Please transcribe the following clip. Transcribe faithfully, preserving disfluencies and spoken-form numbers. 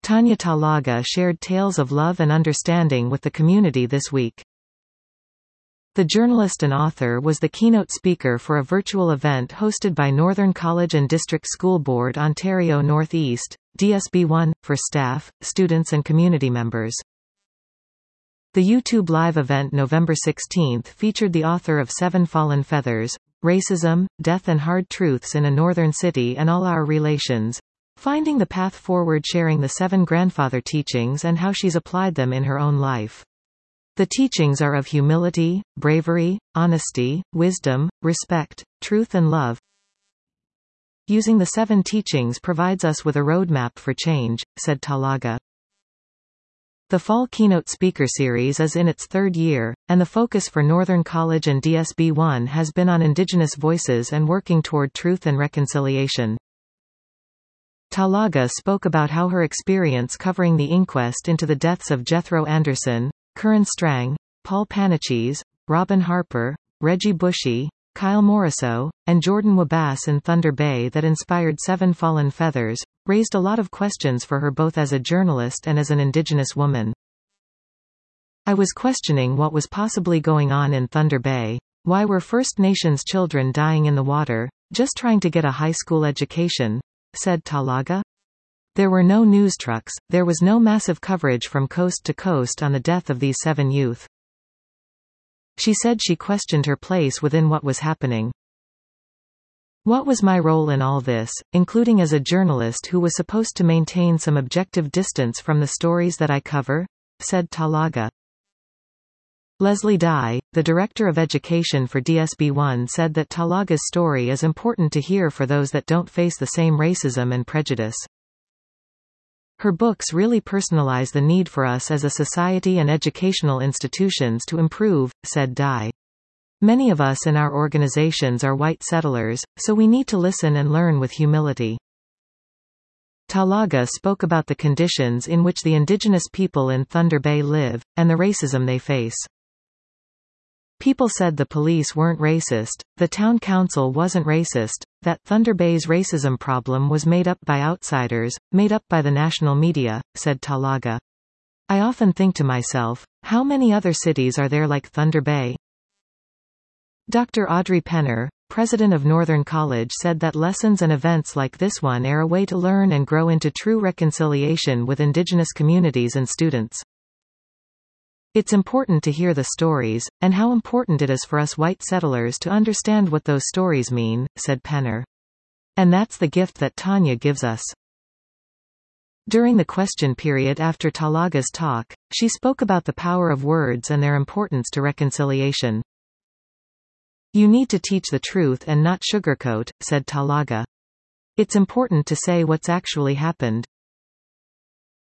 Tanya Talaga shared tales of love and understanding with the community this week. The journalist and author was the keynote speaker for a virtual event hosted by Northern College and District School Board Ontario North East, D S B one, for staff, students and community members. The YouTube Live event November sixteenth featured the author of Seven Fallen Feathers, Racism, Death and Hard Truths in a Northern City and All Our Relations, Finding the Path Forward, sharing the seven grandfather teachings and how she's applied them in her own life. The teachings are of humility, bravery, honesty, wisdom, respect, truth and love. Using the seven teachings provides us with a roadmap for change, said Talaga. The Fall Keynote Speaker Series is in its third year, and the focus for Northern College and D S B one has been on Indigenous voices and working toward truth and reconciliation. Talaga spoke about how her experience covering the inquest into the deaths of Jethro Anderson, Curran Strang, Paul Panachis, Robin Harper, Reggie Bushy, Kyle Morisseau, and Jordan Wabass in Thunder Bay that inspired Seven Fallen Feathers, raised a lot of questions for her both as a journalist and as an Indigenous woman. I was questioning what was possibly going on in Thunder Bay. Why were First Nations children dying in the water, just trying to get a high school education? Said Talaga. There were no news trucks, there was no massive coverage from coast to coast on the death of these seven youth. She said she questioned her place within what was happening. What was my role in all this, including as a journalist who was supposed to maintain some objective distance from the stories that I cover? Said Talaga. Leslie Dye, the Director of Education for D S B one, said that Talaga's story is important to hear for those that don't face the same racism and prejudice. Her books really personalize the need for us as a society and educational institutions to improve, said Dye. Many of us in our organizations are white settlers, so we need to listen and learn with humility. Talaga spoke about the conditions in which the Indigenous people in Thunder Bay live, and the racism they face. People said the police weren't racist, the town council wasn't racist, that Thunder Bay's racism problem was made up by outsiders, made up by the national media, said Talaga. I often think to myself, how many other cities are there like Thunder Bay? Doctor Audrey Penner, president of Northern College, said that lessons and events like this one are a way to learn and grow into true reconciliation with Indigenous communities and students. It's important to hear the stories, and how important it is for us white settlers to understand what those stories mean, said Penner. And that's the gift that Tanya gives us. During the question period after Talaga's talk, she spoke about the power of words and their importance to reconciliation. You need to teach the truth and not sugarcoat, said Talaga. It's important to say what's actually happened,